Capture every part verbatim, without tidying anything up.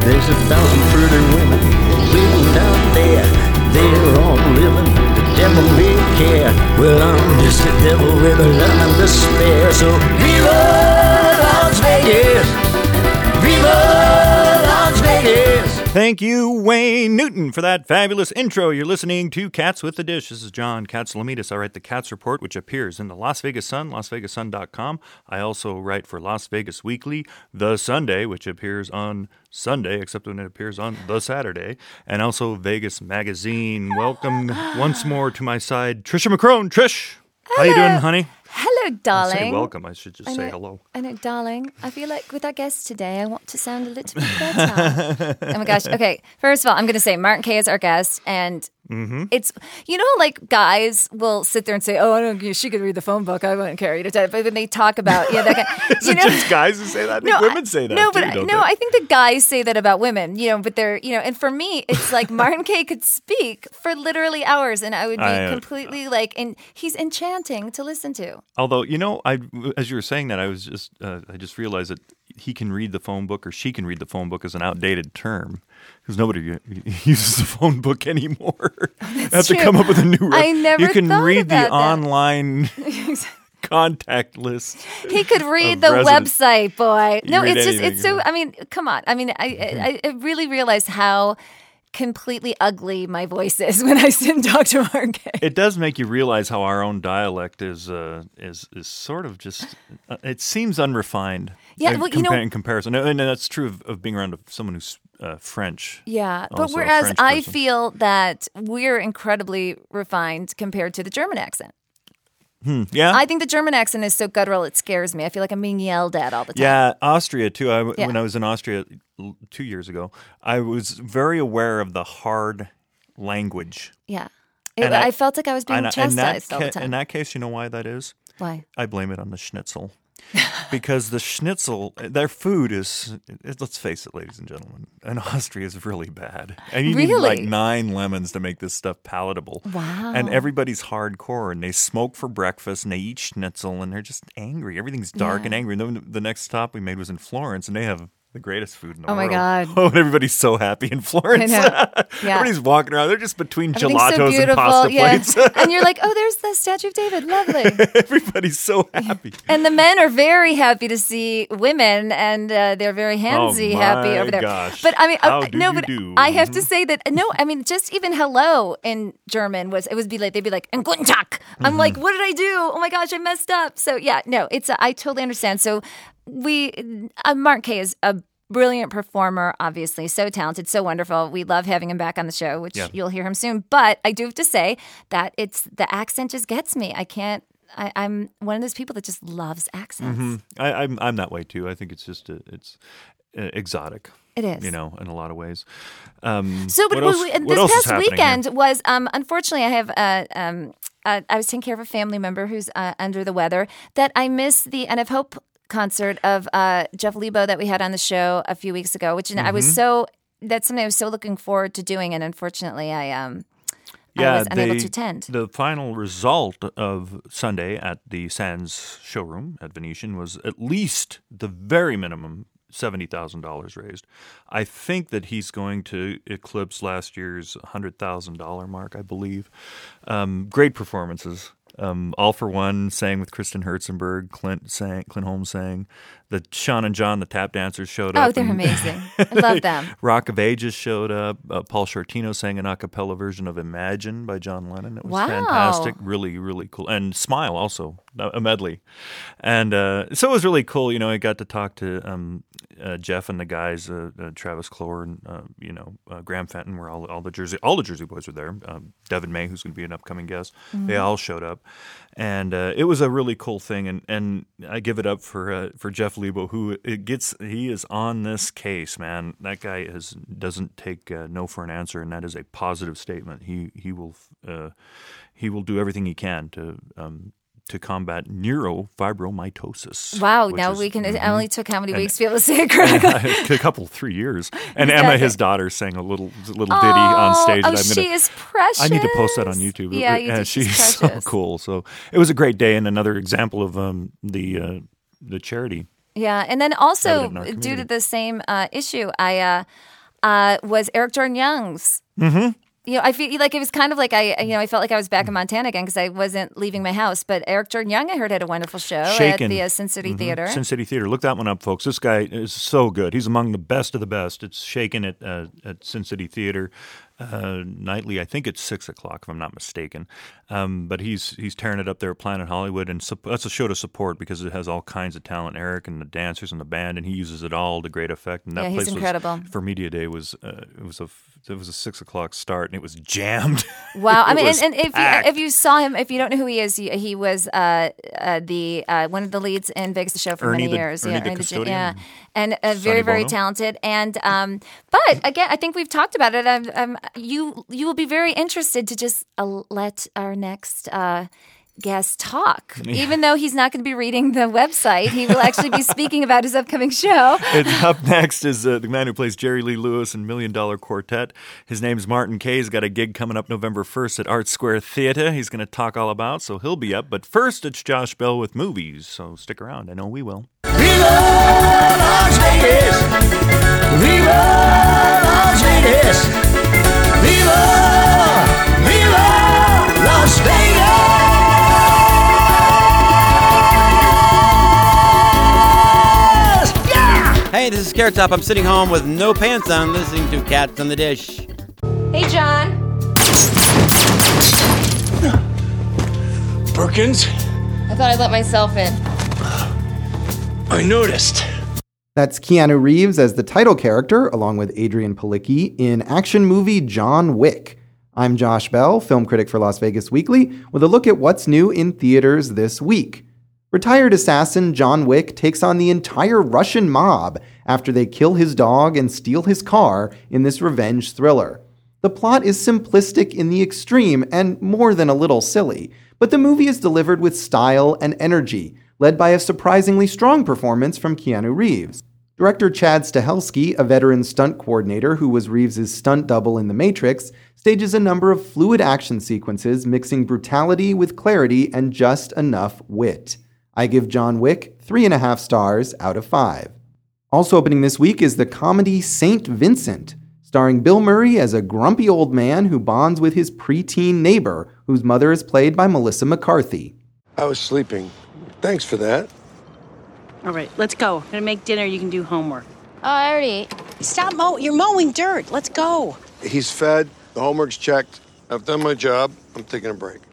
There's a thousand pretty women living out there. They're all living, the devil may care. Well, I'm just a devil with a lot to spare. So Viva Las Vegas! Viva Las Vegas! Thank you, Wayne Newton, for that fabulous intro. You're listening to Cats with the Dish. This is John Katsilometes. I write the Cats Report, which appears in the Las Vegas Sun, las vegas sun dot com. I also write for Las Vegas Weekly, The Sunday, which appears on Sunday, except when it appears on the Saturday, and also Vegas Magazine. Welcome once more to my side, Trisha McCrone. Trish, Hello. how you doing, honey? Hello, darling. I say welcome. I should just I know, say hello. I know, darling. I feel like with our guest today, I want to sound a little bit better. Oh my gosh. Okay. First of all, I'm going to say Martin Kaye is our guest, and mm-hmm. it's, you know, like guys will sit there and say, "Oh, I don't. She could read the phone book. I wouldn't care." But when they talk about, yeah, that kind, Is you it know, just guys who say that? I think no, women say that no, too, but don't no, they? I think the guys say that about women. You know, but they're, you know, and for me, it's like Martin Kaye could speak for literally hours, and I would be I, uh, completely like, and he's enchanting to listen to. Although, you know, I as you were saying that, I was just uh, I just realized that he can read the phone book, or she can read the phone book, is an outdated term because nobody uses the phone book anymore. Oh, I have true. to come up with a new. I never You can thought read the about that. online contact list. He could read of the residents. website, boy. You No, read it's just, anything, it's so, yeah. I mean, come on. I mean, I, I, I really realized how completely ugly my voice is when I sit and talk to Martin Kaye. It does make you realize how our own dialect is uh, is is sort of just. Uh, it seems unrefined. Yeah, in, well, you know- in comparison, and that's true of, of being around someone who's uh, French. Yeah, but Also a whereas French I person. feel that we're incredibly refined compared to the German accent. Hmm. Yeah, I think the German accent is so guttural, it scares me. I feel like I'm being yelled at all the time. Yeah, Austria too. I, Yeah. When I was in Austria l- two years ago, I was very aware of the hard language. Yeah. It, And I, I- felt like I was being And I- in chastised that all ca- the time. In that case, you know why that is? Why? I blame it on the schnitzel. Because the schnitzel, their food is, it, let's face it, ladies and gentlemen, in Austria is really bad. And you need like Really? nine lemons to make this stuff palatable. Wow. And everybody's hardcore, and they smoke for breakfast, and they eat schnitzel, and they're just angry. Everything's dark Yeah. and angry. And then the next stop we made was in Florence, and they have the greatest food in the Oh, my world. God. Oh, and everybody's so happy in Florence. I know. Yeah. Everybody's walking around. They're just between Everything's gelatos so and beautiful. pasta Yeah. plates. And you're like, oh, there's the Statue of David. Lovely. Everybody's so happy. And the men are very happy to see women, and uh, they're very handsy Oh, happy my over there. gosh. But I mean, How uh, do no, you but do? I have to say that no, I mean, just even hello in German was it would be like they'd be like, "And guten Tag." I'm Mm-hmm. like, what did I do? Oh my gosh, I messed up. So yeah, no, it's a, I totally understand. So we, uh, Martin Kaye is a brilliant performer, obviously, so talented, so wonderful. We love having him back on the show, which Yeah. you'll hear him soon. But I do have to say that it's the accent just gets me. I can't. I, I'm one of those people that just loves accents. Mm-hmm. I, I'm I'm that way too. I think it's just a, it's uh, exotic. It is. You know, in a lot of ways. Um, So, but what else, we- and what this else is past happening weekend here? was, um, unfortunately, I have, uh, um, uh, I was taking care of a family member who's uh, under the weather. That I missed the End of Hope concert of uh, Jeff Lebo that we had on the show a few weeks ago, which I was Mm-hmm. so. That's something I was so looking forward to doing, and unfortunately, I um, Yeah, I was unable they- to attend. The final result of Sunday at the Sands showroom at Venetian was at least the very minimum seventy thousand dollars raised. I think that he's going to eclipse last year's one hundred thousand dollars mark, I believe. Um, great performances. Um, All for One sang with Kristen Herzenberg. Clint sang. Clint Holmes sang. The Sean and John, the tap dancers, showed up. Oh, they're and- amazing! I love them. Rock of Ages showed up. Uh, Paul Shortino sang an a cappella version of Imagine by John Lennon. It was Wow. fantastic. Really, really cool. And Smile also, a medley. And uh, so it was really cool. You know, I got to talk to um, uh, Jeff and the guys, uh, uh, Travis Clore and, uh, you know, uh, Graham Fenton, where all, all the Jersey all the Jersey boys were there. Um, Devin May, who's going to be an upcoming guest. Mm-hmm. They all showed up. And uh, it was a really cool thing. And, and I give it up for uh, for Jeff Lebo, who it gets, he is on this case, man. That guy is doesn't take uh, no for an answer, and that is a positive statement. He he will uh, he will do everything he can to um, to combat neurofibromatosis. Wow! which Now is- we can. It mhm. only took how many And- weeks to be able to say it correctly? a couple, three years. And Exactly. Emma, his daughter, sang a little little ditty on stage. Oh, and I'm she gonna, is precious. I need to post that on YouTube. Yeah, you Uh, do. She's She's so precious. cool. So it was a great day, and another example of um, the uh, the charity. Yeah, and then also Evident in our due to community. the same uh, issue, I uh, uh, was Eric Jordan Young's. Mm-hmm. You know, I feel like it was kind of like I, you know, I felt like I was back in Montana again because I wasn't leaving my house. But Eric Jordan Young, I heard, had a wonderful show Shaken. at the uh, Sin City Mm-hmm. Theater. Sin City Theater. Look that one up, folks. This guy is so good. He's among the best of the best. It's Shaken at uh, at Sin City Theater uh, nightly. I think it's six o'clock, if I'm not mistaken. Um, but he's he's tearing it up there at Planet Hollywood, and su- that's a show to support because it has all kinds of talent. Eric and the dancers and the band, and he uses it all to great effect. And that Yeah, he's place incredible. Was, for Media Day was uh, it was a it was a six o'clock start, and it was jammed. Wow, I It mean, was and, and if you, packed. if you saw him, if you don't know who he is, he, he was uh, uh, the uh, one of the leads in Vegas the Show for Ernie many the- years. Ernie the Ernie Custodian. yeah, and uh, Sonny very very Bono. talented. And um, but again, I think we've talked about it. Um, um, you you will be very interested to just uh, let our next. Uh, guest talk. Even though he's not going to be reading the website, he will actually be speaking about his upcoming show. It's up next is uh, the man who plays Jerry Lee Lewis in Million Dollar Quartet. His name's Martin Kaye. He's got a gig coming up November first at Art Square Theatre. He's going to talk all about, so he'll be up. But first, it's Josh Bell with movies, so stick around. I know we will. Viva Las Vegas! Viva Las Vegas! Viva! Viva Las Vegas! Yeah! Hey, this is Carrot Top. I'm sitting home with no pants on, listening to Cats on the Dish. Hey, John. Perkins, I thought I let myself in. I noticed. That's Keanu Reeves as the title character, along with Adrian Palicki, in action movie John Wick. I'm Josh Bell, film critic for Las Vegas Weekly, with a look at what's new in theaters this week. Retired assassin John Wick takes on the entire Russian mob after they kill his dog and steal his car in this revenge thriller. The plot is simplistic in the extreme and more than a little silly, but the movie is delivered with style and energy, led by a surprisingly strong performance from Keanu Reeves. Director Chad Stahelski, a veteran stunt coordinator who was Reeves' stunt double in The Matrix, stages a number of fluid action sequences mixing brutality with clarity and just enough wit. I give John Wick three and a half stars out of five. Also opening this week is the comedy Saint Vincent, starring Bill Murray as a grumpy old man who bonds with his preteen neighbor, whose mother is played by Melissa McCarthy. I was sleeping. Thanks for that. All right, let's go. I'm gonna make dinner. You can do homework. Oh, I already ate. Stop mowing. You're mowing dirt. Let's go. He's fed. The homework's checked. I've done my job. I'm taking a break.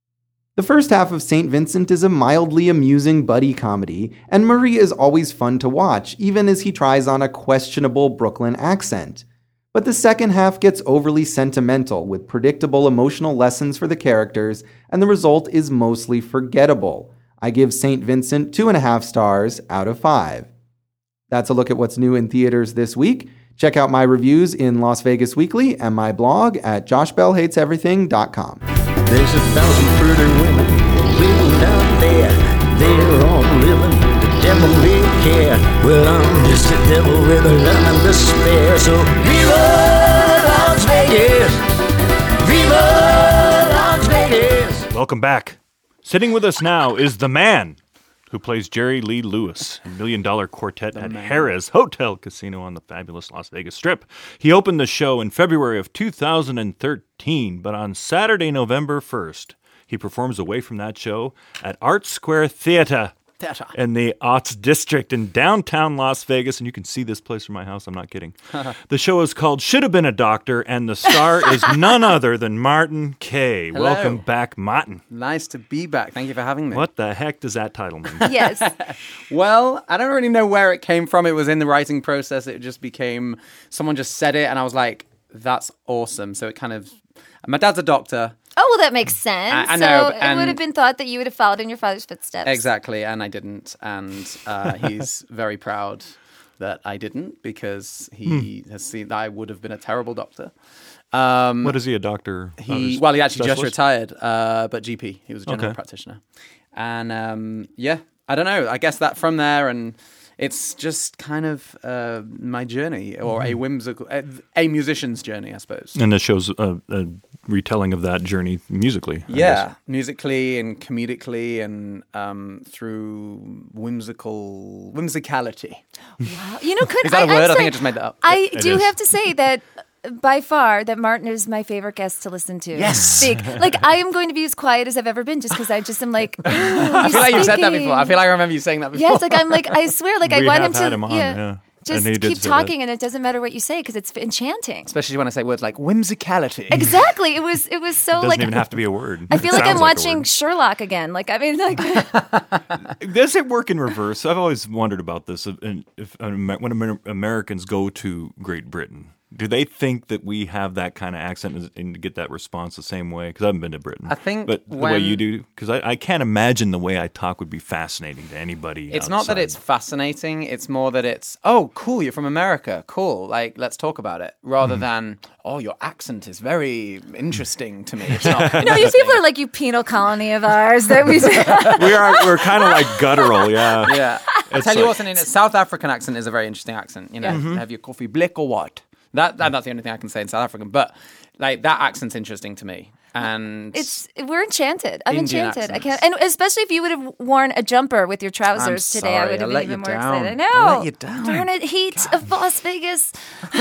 The first half of Saint Vincent is a mildly amusing buddy comedy, and Murray is always fun to watch, even as he tries on a questionable Brooklyn accent. But the second half gets overly sentimental, with predictable emotional lessons for the characters, and the result is mostly forgettable. I give Saint Vincent two and a half stars out of five. That's a look at what's new in theaters this week. Check out my reviews in Las Vegas Weekly and my blog at josh bell hates everything dot com. There's a thousand pretty women living down there. They're all living the devil may care. Well, I'm just a devil with a lemon to spare. So Viva Las Vegas! Viva Las Vegas! Welcome back. Sitting with us now is the man who plays Jerry Lee Lewis in Million Dollar Quartet at Harrah's Hotel Casino on the fabulous Las Vegas Strip. He opened the show in February of two thousand thirteen, but on Saturday, November first, he performs away from that show at Art Square Theatre in the Arts District in downtown Las Vegas, and you can see this place from my house. I'm not kidding. The show is called Should Have Been a Doctor, and the star is none other than Martin Kaye. Hello. Welcome back, Martin. Nice to be back. Thank you for having me. What the heck does that title mean? Yes. Well, I don't really know where it came from. It was in the writing process. It just became, someone just said it, and I was like, that's awesome. So it kind of, my dad's a doctor. Oh, well, that makes sense. I- I know, So it and- would have been thought that you would have followed in your father's footsteps. Exactly, and I didn't. And uh, he's very proud that I didn't, because he has seen that I would have been a terrible doctor. Um, What is he, a doctor? He Uh, well, he actually just specialist? retired, uh, but G P. He was a general Okay. practitioner, and um, yeah, I don't know. I guess that from there, and it's just kind of uh, my journey, or a whimsical, a, a musician's journey, I suppose. And this show's uh, uh, retelling of that journey musically. I Yeah, guess. musically and comedically and um, through whimsical whimsicality. Wow. You know, could Is that I, a word? I'm I think sorry, I just made that up. I It do is. have to say that by far that Martin is my favorite guest to listen to. Yes. Speak. Like I am going to be as quiet as I've ever been just because I just am like, I feel like you've said that before. I feel like I remember you saying that before. Yes, like I'm like I swear, like I We want have him to had him on, yeah. just And he did keep say that. talking, and it doesn't matter what you say because it's enchanting. Especially when I say words like whimsicality. Exactly. It was. It was so It doesn't like. even have to be a word. I feel It like I'm sounds a watching word. Sherlock again. Like I mean, like Does it work in reverse? I've always wondered about this. And if when Amer- Americans go to Great Britain, do they think that we have that kind of accent and- and get that response the same way? Because I haven't been to Britain. I think but the way when- you do, because I, I can't imagine the way I talk would be fascinating to anybody. It's not that outside. it's fascinating. It's more that it's, oh, cool, you're from America. Cool. Like, let's talk about it. Rather Mm-hmm. than, oh, your accent is very interesting to me. It's not. no, you people are like you penal colony of ours that we. we are. We're kind of like guttural. Yeah. Yeah. I'll It's tell you like- what's an in South African accent is a very interesting accent. You know, Mm-hmm. have your coffee blick or what? That, that that's the only thing I can say in South African. But like that accent's interesting to me. And It's we're enchanted. I'm Indian enchanted. I accents. can't, and especially if you would have worn a jumper with your trousers I'm today, I sorry, would have I been let even you more down. excited. No, I let you down. darn it, heat of Las Vegas.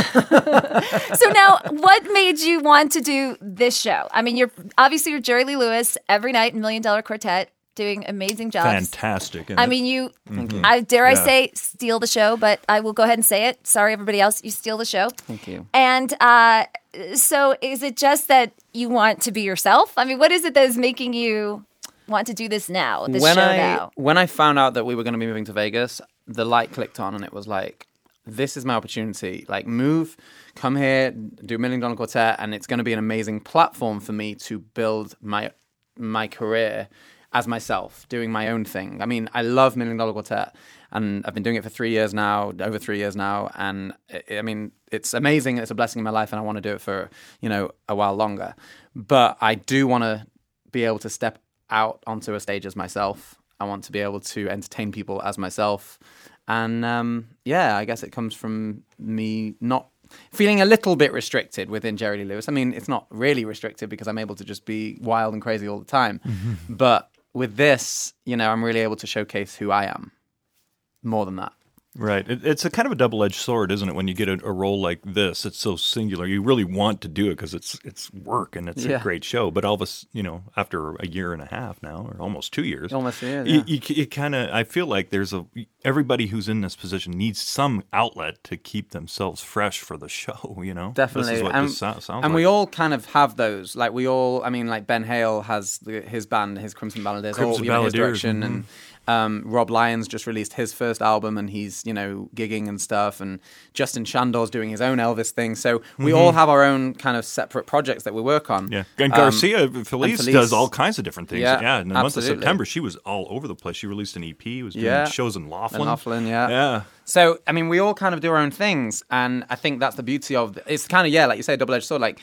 So now, what made you want to do this show? I mean, you're obviously you're Jerry Lee Lewis every night in Million Dollar Quartet, doing amazing jobs. Fantastic. isn't I it? mean, you, Mm-hmm. I dare I Yeah. say, steal the show, but I will go ahead and say it. Sorry, everybody else, you steal the show. Thank you. And uh, so, is it just that you want to be yourself? I mean, what is it that is making you want to do this now? This when show I now? when I found out that we were going to be moving to Vegas, the light clicked on, and it was like, this is my opportunity. Like, move, come here, do Million Dollar Quartet, and it's going to be an amazing platform for me to build my my career as myself, doing my own thing. I mean, I love Million Dollar Quartet, and I've been doing it for three years now, over three years now, and I I mean, it's amazing. It's a blessing in my life, and I want to do it for, you know, a while longer. But I do want to be able to step out onto a stage as myself. I want to be able to entertain people as myself. And um, yeah, I guess it comes from me not feeling a little bit restricted within Jerry Lee Lewis. I mean, it's not really restricted because I'm able to just be wild and crazy all the time. Mm-hmm. But with this, you know, I'm really able to showcase who I am more than that. Right. It, it's a kind of a double-edged sword, isn't it? When you get a, a role like this, it's so singular. You really want to do it because it's it's work and it's Yeah. a great show. But all of us, you know, after a year and a half now, or almost two years, Almost a year, you, yeah. you, you kind of. I feel like there's a everybody who's in this position needs some outlet to keep themselves fresh for the show. You know, Definitely. This is what and this so- sounds and like. we all kind of have those. Like we all, I mean, like Ben Hale has the, his band, his Crimson Balladeers, all Crimson you know, his Balladeers, direction, mhm. and um, Rob Lyons just released his first album, and he's you know gigging and stuff, and Justin Chandor's doing his own Elvis thing. So we all have our own kind of separate projects that we work on. Mm-hmm. Yeah, and Um, Garcia Felice, Felice- does all kinds of different things. Yeah, Yeah, in the month of absolutely. September, she was all over the place. She released an E P, was doing Yeah. shows in Laughlin. In Laughlin, yeah. Yeah. So, I mean, we all kind of do our own things. And I think that's the beauty of it. It's kind of, yeah, like you say, double-edged sword. Like,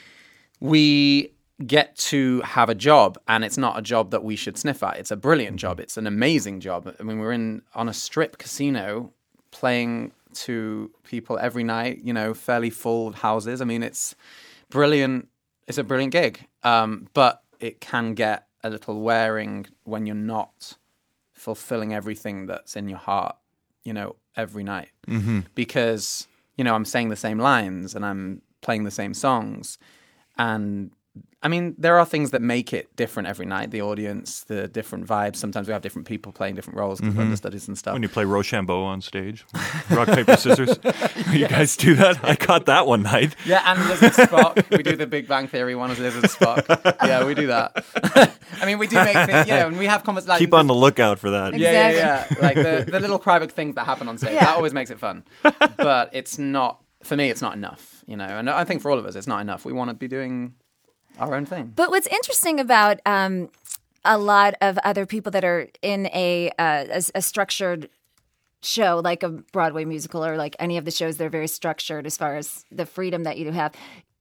we get to have a job, and it's not a job that we should sniff at. It's a brilliant job. It's an amazing job. I mean, we're in on a strip casino playing to people every night, you know, fairly full houses. I mean, it's brilliant. It's a brilliant gig. Um, but it can get a little wearing when you're not fulfilling everything that's in your heart, you know, every night. Mm-hmm. Because, you know, I'm saying the same lines and I'm playing the same songs. And I mean, there are things that make it different every night. The audience, the different vibes. Sometimes we have different people playing different roles because we're understudies and stuff. When you play Rochambeau on stage, rock, paper, scissors. You guys do that? I caught that one night. Yeah, and Lizard Spock. We do the Big Bang Theory one as Lizard Spock. Yeah, we do that. I mean, we do make things, you know, and we have conversations. Like, Keep on the lookout for that. Yeah, yeah, Exactly. yeah. Like the, the little private things that happen on stage. Yeah. That always makes it fun. But it's not, for me, it's not enough, you know. And I think for all of us, it's not enough. We want to be doing our own thing. But what's interesting about um, a lot of other people that are in a, uh, a a structured show, like a Broadway musical or like any of the shows, they're very structured as far as the freedom that you have.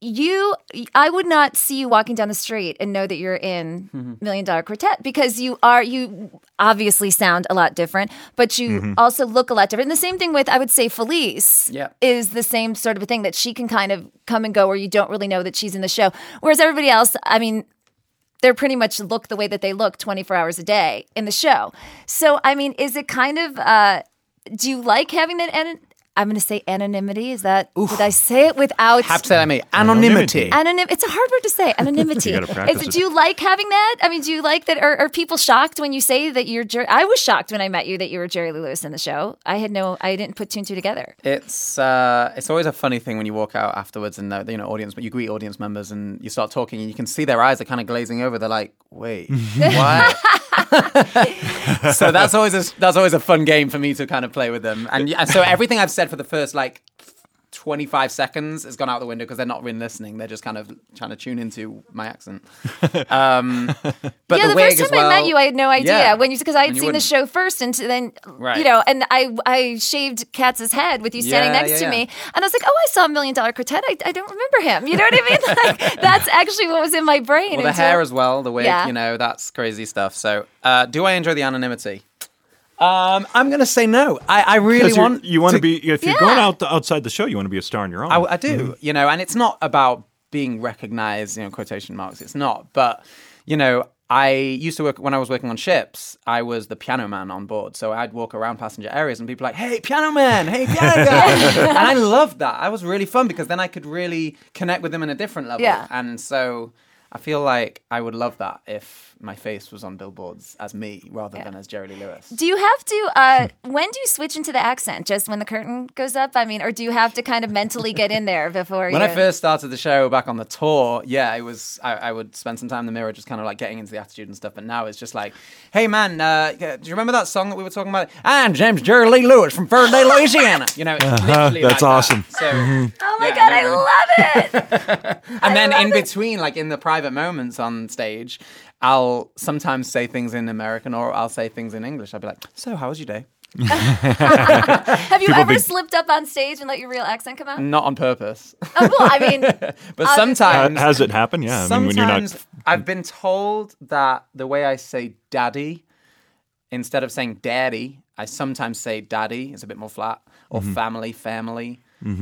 you, I would not see you walking down the street and know that you're in mm-hmm. Million Dollar Quartet because you are, you obviously sound a lot different, but you mm-hmm. also look a lot different. And the same thing with, I would say, Felice yeah. is the same sort of a thing that she can kind of come and go where you don't really know that she's in the show. Whereas everybody else, I mean, they're pretty much look the way that they look twenty-four hours a day in the show. So, I mean, is it kind of, uh, do you like having that? An- I'm going to say anonymity. Is that, Oof. Did I say it without? Have to say that, me. Anonymity. Anonym. It's a hard word to say. Anonymity. You gotta practice Is, it. do you like having that? I mean, do you like that? Are, are people shocked when you say that you're Jerry? I was shocked when I met you that you were Jerry Lee Lewis in the show. I had no, I didn't put two and two together. It's uh, it's always a funny thing when you walk out afterwards and uh, you know audience, but you greet audience members and you start talking and you can see their eyes are kind of glazing over. They're like, wait, what? So that's always a, that's always a fun game for me to kind of play with them. And yeah, so everything I've said for the first like twenty-five seconds has gone out the window because they're not really listening. They're just kind of trying to tune into my accent. Um, but yeah, the, the wig first time as well, I met you, I had no idea yeah, when you because I had you seen the wouldn't. show first, and then Right. you know, and I I shaved Katz's head with you standing Yeah, next yeah, to yeah. me, and I was like, oh, I saw Million Dollar Quartet. I, I don't remember him. You know what I mean? Like that's actually what was in my brain. Well, the until- hair as well, the wig, Yeah. you know, that's crazy stuff. So, uh, do I enjoy the anonymity? Um, I'm going to say no. I, I really 'Cause you're- want you want to be if you're Yeah. going out the, outside the show, you want to be a star on your own. I, I do, you know, and it's not about being recognized, you know, quotation marks. It's not, but you know, I used to work when I was working on ships. I was the piano man on board, so I'd walk around passenger areas and people were like, "Hey, piano man! Hey, piano guy!" And I loved that. I was really fun because then I could really connect with them on a different level. Yeah. And so I feel like I would love that if my face was on billboards as me rather Yeah. than as Jerry Lee Lewis. Do you have to? Uh, when do you switch into the accent? Just when the curtain goes up? I mean, or do you have to kind of mentally get in there before? When you... I first started the show back on the tour, yeah, it was. I, I would spend some time in the mirror, just kind of like getting into the attitude and stuff. But now it's just like, hey man, uh, do you remember that song that we were talking about? I'm James Jerry Lee Lewis from Faraday, Louisiana. You know, it's literally That's like awesome. That. So, Oh my yeah, god, no, I no. love it! And then love in it. between, like in the private moments on stage, I'll sometimes say things in American or I'll say things in English. I'll be like, so how was your day? Have you People ever be- slipped up on stage and let your real accent come out? Not on purpose. Oh, well, I mean, But Uh, sometimes... Has it happened? Yeah. I mean, when you're Sometimes not. I've been told that the way I say daddy, instead of saying daddy, I sometimes say daddy. It's a bit more flat. Or Mm-hmm. family, family.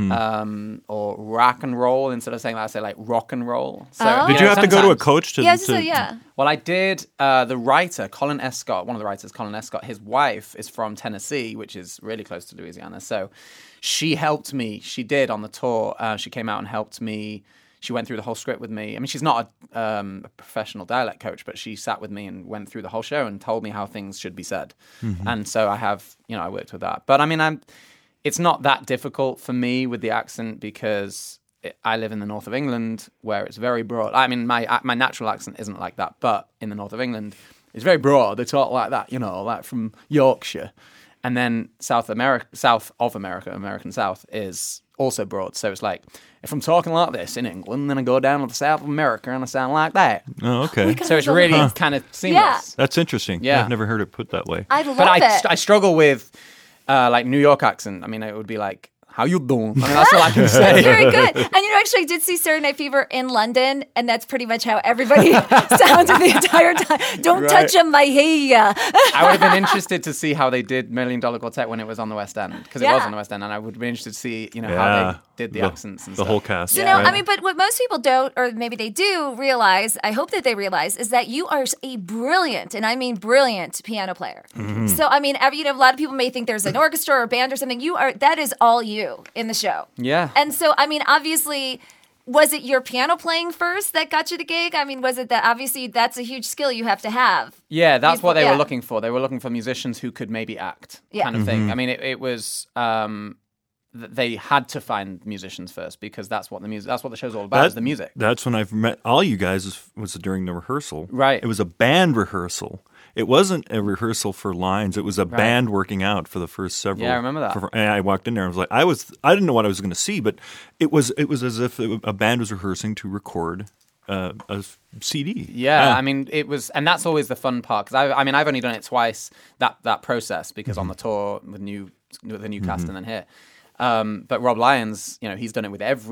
Um, or rock and roll. Instead of saying that, I say like rock and roll. So, Oh. Did you have to go to a sometimes- coach to? yeah, just, to uh, yeah. Well, I did. Uh, the writer, Colin Escott, one of the writers, Colin Escott, his wife is from Tennessee, which is really close to Louisiana. So she helped me. She did on the tour. Uh, she came out and helped me. She went through the whole script with me. I mean, she's not a, um, a professional dialect coach, but she sat with me and went through the whole show and told me how things should be said. And so I have, you know, I worked with that. But I mean, I'm. It's not that difficult for me with the accent because it, I live in the north of England where it's very broad. I mean, my my natural accent isn't like that, but in the north of England, it's very broad. They talk like that, you know, like from Yorkshire. And then South America, south of America, American South is also broad. So it's like, if I'm talking like this in England, then I go down to the South of America and I sound like that. Oh, okay. So it's really kind of seamless. That's interesting. Yeah. I've never heard it put that way. I love But I, it. I struggle with uh, like New York accent. I mean, it would be like, how you doing? I mean, that's all I can say. Very good. And you know, actually, I did see Saturday Night Fever in London, and that's pretty much how everybody sounded the entire time. Don't Right. touch on my hair. I would have been interested to see how they did Million Dollar Quartet when it was on the West End, because it was Yeah. on the West End, and I would be interested to see, you know, how Yeah. they did the, The- accents and the stuff. whole cast. So Yeah. now, I mean, but what most people don't, or maybe they do realize, I hope that they realize, is that you are a brilliant, and I mean brilliant, piano player. Mm-hmm. So, I mean, every, you know, a lot of people may think there's an orchestra or a band or something. You are, that is all you in the show. Yeah. And so, I mean, obviously, was it your piano playing first that got you the gig? I mean, was it that, obviously, that's a huge skill you have to have. Yeah, that's what they Yeah. were looking for. They were looking for musicians who could maybe act, Yeah. kind of thing. I mean, it, it was um, th- they had to find musicians first because that's what the music, that's what the show's all about, is the music. That's when I've met all you guys was, was during the rehearsal. Right. It was a band rehearsal. It wasn't a rehearsal for lines. It was a band working out for the first several. Yeah, I remember that. For, and I walked in there and was like, I was, I didn't know what I was going to see, but it was, it was as if it, a band was rehearsing to record uh, a C D. Yeah, I mean, it was, and that's always the fun part because I, I mean, I've only done it twice that that process because on the tour with new with the new cast and then here, um, but Rob Lyons, you know, he's done it with every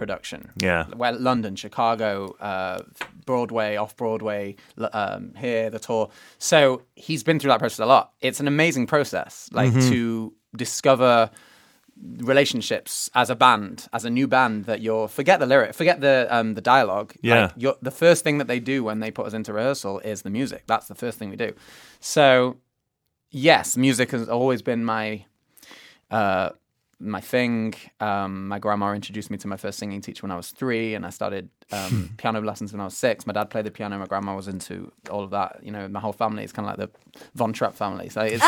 production. Yeah. Well, London, Chicago, uh, Broadway, off Broadway, um, here, the tour. So he's been through that process a lot. It's an amazing process, like Mm-hmm. to discover relationships as a band, as a new band, that you're forget the lyric, forget the um, the dialogue. Yeah. Like you're, the first thing that they do when they put us into rehearsal is the music. That's the first thing we do. So yes, music has always been my uh, my thing. Um, my grandma introduced me to my first singing teacher when I was three, and I started um, piano lessons when I was six. My dad played the piano. My grandma was into all of that. You know, my whole family is kind of like the Von Trapp family. So it's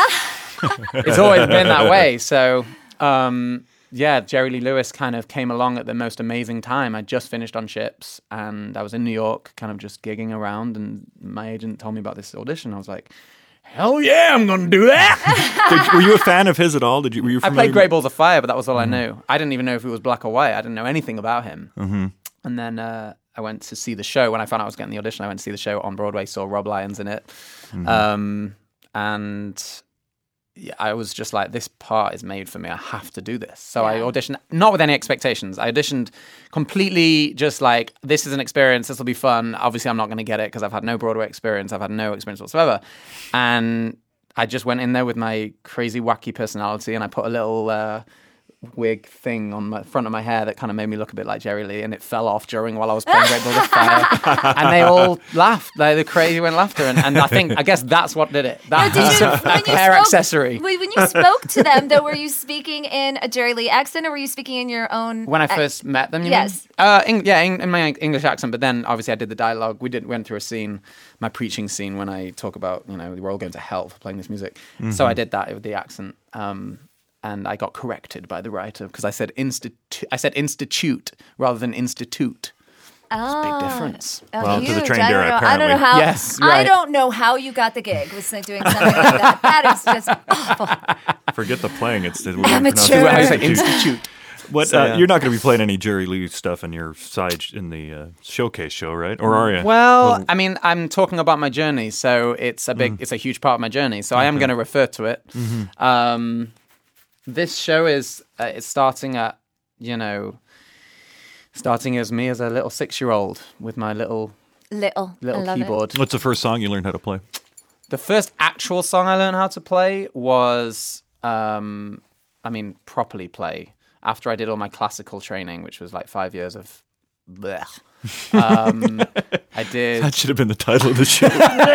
it's always been that way. So. Um, yeah, Jerry Lee Lewis kind of came along at the most amazing time. I just finished on Ships, and I was in New York, kind of just gigging around, and my agent told me about this audition. I was like, hell yeah, I'm going to do that. Did, were you a fan of his at all? Did you? Were you I familiar played Great with- Balls of Fire, but that was all I knew. I didn't even know if it was black or white. I didn't know anything about him. Mm-hmm. And then uh, I went to see the show. When I found out I was getting the audition, I went to see the show on Broadway, saw Rob Lyons in it. Mm-hmm. Um, and... Yeah, I was just like, this part is made for me. I have to do this. So I Yeah. auditioned, not with any expectations. I auditioned completely just like, this is an experience. This will be fun. Obviously, I'm not going to get it because I've had no Broadway experience. I've had no experience whatsoever. And I just went in there with my crazy, wacky personality, and I put a little uh, wig thing on my front of my hair that kind of made me look a bit like Jerry Lee, and it fell off during while I was playing Great Balls of Fire. And they all laughed. Like, the crazy went laughter. And, and I think, I guess that's what did it. That Did piece you, of when you hair spoke, accessory. Wait, when you spoke to them, though, were you speaking in a Jerry Lee accent, or were you speaking in your own? When I ac- first met them, you Yes. mean? Uh, in, yeah, in, in my English accent. But then, obviously, I did the dialogue. We did went through a scene, my preaching scene, when I talk about, you know, we're all going to hell for playing this music. So I did that with the accent, um, and I got corrected by the writer because I said institute. I said institute rather than institute. Oh. Big difference. Oh, Well, to the huge. trained I don't ear, know, I don't know apparently. how. Yes, I right. don't know how you got the gig with doing something like that. That is just awful. Forget the playing. It's the Amateur. I said institute. institute. What? So, uh, yeah. You're not going to be playing any Jerry Lee stuff in your side in the uh, showcase show, right? Or are you? Well, I mean, I'm talking about my journey, so it's a big, it's a huge part of my journey. So I am going to refer to it. Um, this show is uh, it's starting at, you know, starting as me as a little six-year-old with my little Little. I little love keyboard. What's the first song you learned how to play? The first actual song I learned how to play was, um, I mean, properly play after I did all my classical training, which was like five years of. Blech. Um, I did. That should have been the title of the show.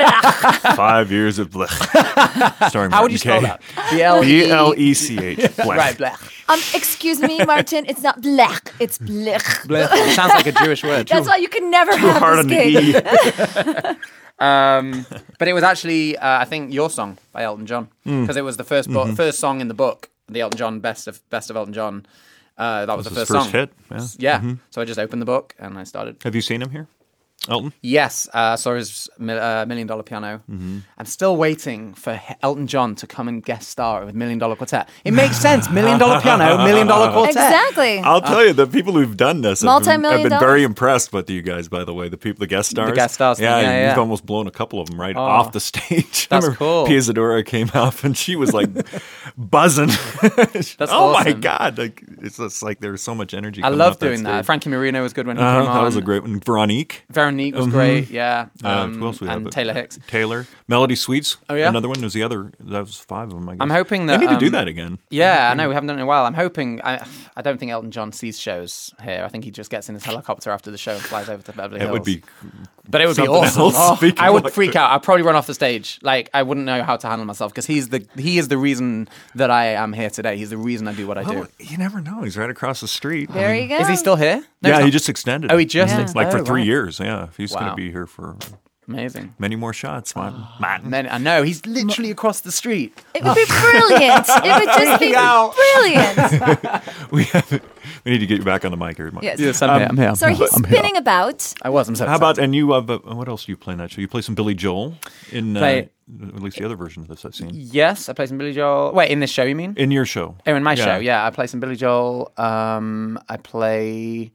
Five years of blech. Starring How would Martin you spell Kaye. that? B L B E L E C H. Blech. Right, blech. it. Um, excuse me, Martin. It's not blech. It's blech. Blech. It sounds like a Jewish word. That's why you can never Too have hard this on gig. the E. Um, but it was actually, uh, I think, your song by Elton John, Hmm. because it was the first bo- Mm-hmm. first song in the book, the Elton John best of best of Elton John. Uh, that was the His first, first song. hit. Yeah. Yeah. So I just opened the book and I started. Have you seen him here, Elton? Yes, uh, saw his mi- uh, Million Dollar Piano. Mm-hmm. I'm still waiting for H- Elton John to come and guest star with Million Dollar Quartet. It makes sense. Million Dollar Piano, Million Dollar Quartet. Exactly. I'll tell you, the people who've done this have been, Multi-million have been dollars? very impressed with you guys. By the way, the people, the guest stars, guest stars, Yeah, yeah, you've yeah. almost blown a couple of them right Oh, off the stage. I that's remember cool. Pia Zadora came up and she was like buzzing. That's oh my awesome. god! Like it's just like there's so much energy. I coming love off doing that. stage. Frankie Marino was good when he Uh-huh, came on. that was a great one. Veronique. Veronique was Mhm. great. Yeah. Uh, Um, who else we have? and Taylor Hicks. Taylor. Melody Sweets. Oh, yeah? Another one was the other. That was five of them. I guess. I'm hoping that they need to do um, that again. Yeah, I know we haven't done it in a while. I'm hoping. I, I don't think Elton John sees shows here. I think he just gets in his helicopter after the show and flies over to Beverly It Hills. would be. but it would be something awesome. else, Oh, speaking I would like freak that. out. I'd probably run off the stage. Like I wouldn't know how to handle myself because he's the he is the reason that I am here today. He's the reason I do what I do. Well, you never know. He's right across the street. There you go. Is he still here? No, yeah, he's he not. just extended. Oh, he it. just Yeah. ex- like for oh, three right. years. Yeah, he's going Wow. to be here for Amazing. many more shots. Man, man. Then I know he's literally across the street. It would be brilliant. It would just be out. brilliant. we have. We need to get you back on the mic here. Mike. Yes. Yes, I'm here. I'm here. Sorry, he's spinning about. I was. I'm so How excited. about and you? Uh, but what else do you play in that show? You play some Billy Joel in uh, Play- at least the other version of this I've seen Yes, I play some Billy Joel. Wait, in this show, you mean? in your show. Oh, in my Yeah. show, yeah, I play some Billy Joel. Um, I play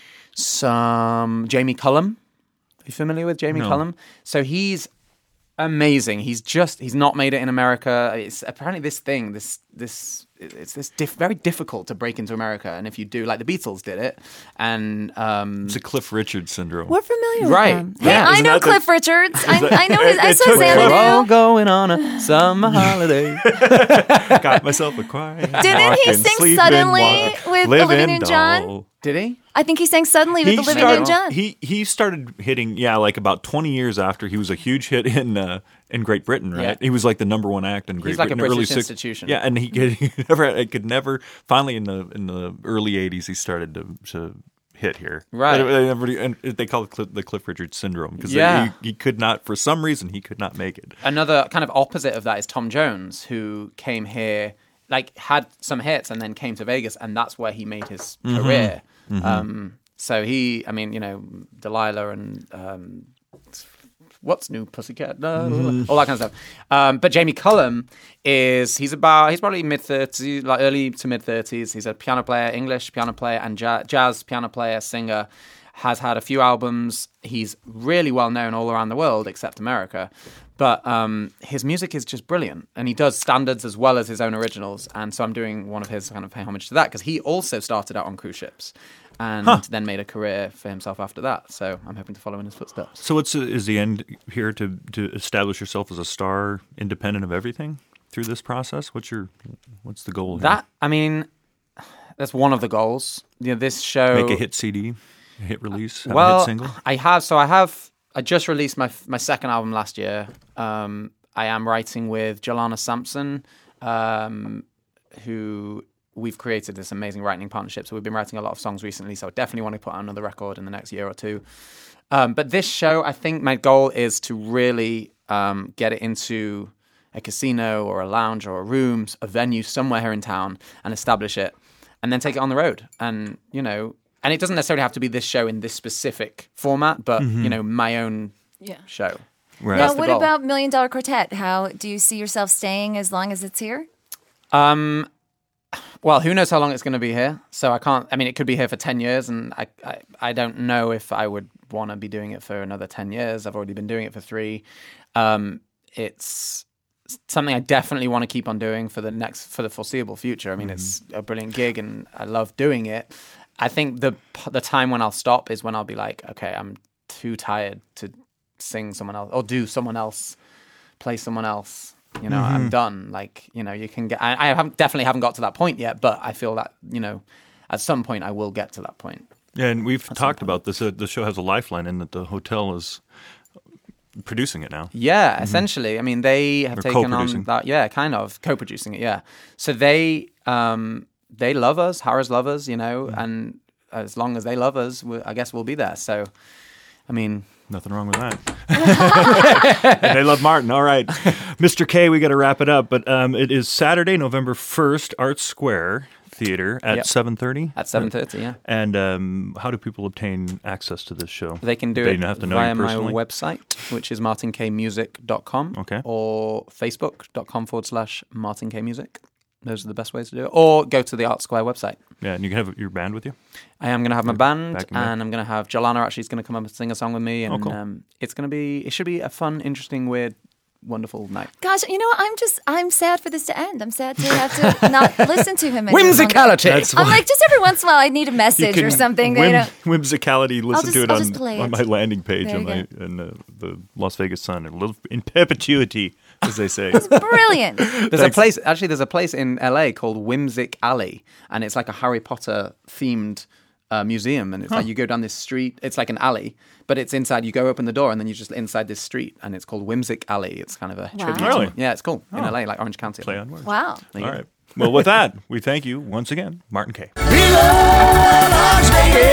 some Jamie Cullum. Are you familiar with Jamie No. Cullum? So he's amazing. He's just he's not made it in America. It's apparently this thing, this this it's this diff- very difficult to break into America. And if you do, like the Beatles did it, and um, It's a Cliff Richard syndrome. We're familiar with Right. them. Hey, Yeah. I Isn't know that the- Cliff Richards. I, that- I know his. I it saw took Xanadu. Cliff- we're all going on a summer holiday. Got myself a choir. Didn't he sing Suddenly with Olivia Newton-John? Did he? I think he sang Suddenly with He Olivia started, Newton-John. he he started hitting yeah like about twenty years after he was a huge hit in uh, in Great Britain, right? Yeah. He was like the number one act in Great He's like a Britain. early British six- institution. Yeah, and he could he never it could never finally in the in the early eighties he started to, to hit here. Right. But it- everybody- and they call it Cliff, the Cliff Richard syndrome because Yeah. he, he could not for some reason he could not make it. Another kind of opposite of that is Tom Jones, who came here, like had some hits and then came to Vegas, and that's where he made his Mm-hmm. career. Um, so he, I mean, you know, Delilah and um, what's new, Pussycat, Mm-hmm. all that kind of stuff. Um, but Jamie Cullum is he's about he's probably mid thirties, like early to mid thirties. He's a piano player, English piano player, and ja- jazz piano player, singer. Has had a few albums. He's really well known all around the world, except America. But um, his music is just brilliant, and he does standards as well as his own originals. And so I'm doing one of his kind of pay homage to that because he also started out on cruise ships, and then made a career for himself after that. So I'm hoping to follow in his footsteps. So what's is the end here to to establish yourself as a star, independent of everything through this process? What's your what's the goal? Here? That I mean, that's one of the goals. You know, this show Make a hit C D, a hit release, have a well, hit single. I have. So I have. I just released my my second album last year. Um, I am writing with Jelana Sampson, um, who we've created this amazing writing partnership. So we've been writing a lot of songs recently. So I definitely want to put out another record in the next year or two. Um, but this show, I think my goal is to really um, get it into a casino or a lounge or a room, a venue somewhere here in town, and establish it, and then take it on the road. And you know. And it doesn't necessarily have to be this show in this specific format, but, you know, my own Yeah. show. Right. Now, That's the what goal. about Million Dollar Quartet? How do you see yourself staying as long as it's here? Um, well, who knows how long it's going to be here? So I can't, I mean, it could be here for ten years, and I, I, I don't know if I would want to be doing it for another ten years. I've already been doing it for three. Um, it's something I definitely want to keep on doing for the next, for the foreseeable future. I mean, it's a brilliant gig, and I love doing it. I think the the time when I'll stop is when I'll be like, okay, I'm too tired to sing someone else or do someone else, play someone else. You know, I'm done. Like, you know, you can get. I, I haven't definitely haven't got to that point yet, but I feel that you know, at some point I will get to that point. Yeah, and we've talked about this. Uh, the show has a lifeline in that the hotel is producing it now. Yeah, essentially. I mean, they have Or taken co-producing. on that. Yeah, kind of co-producing it. Yeah, so they um they love us. Harris love us. You know, and as long as they love us, we, I guess we'll be there. So, I mean. Nothing wrong with that. And they love Martin. All right. Mister K, we got to wrap it up. But um, it is Saturday, November first, Arts Square Theater at Yep. seven thirty. At seven thirty, yeah. And um, how do people obtain access to this show? They can do they it have to know via you my personally? website, which is martin k music dot com, Okay. or facebook.com forward slash Martin K Music. Those are the best ways to do it. Or go to the Art Square website. Yeah, and you can have your band with you? I am going to have my band, Back in there. and I'm going to have Jelana actually is going to come up and sing a song with me. And Oh, cool. um, it's going to be, it should be a fun, interesting, weird, wonderful night. Gosh, you know what? I'm just, I'm sad for this to end. I'm sad to have to not listen to him anymore. Whimsicality! That's I'm why- like, just every once in a while, I need a message You or can something. whim- you know? Whimsicality, listen just- to it I'll on, just play on it. my landing page There on you my, go. in the, the Las Vegas Sun. It'll live in perpetuity, as they say. Brilliant. There's a place, actually, there's a place in L A called Whimsic Alley, and it's like a Harry Potter themed uh, museum. And it's like you go down this street, it's like an alley, but it's inside. You go open the door, and then you're just inside this street, and it's called Whimsic Alley. It's kind of a Wow. tribute. Really? To, yeah, it's cool in L A, like Orange County. Play on words. Wow. There you All go. right. Well, with that, we thank you once again, Martin K. Viva Las Vegas!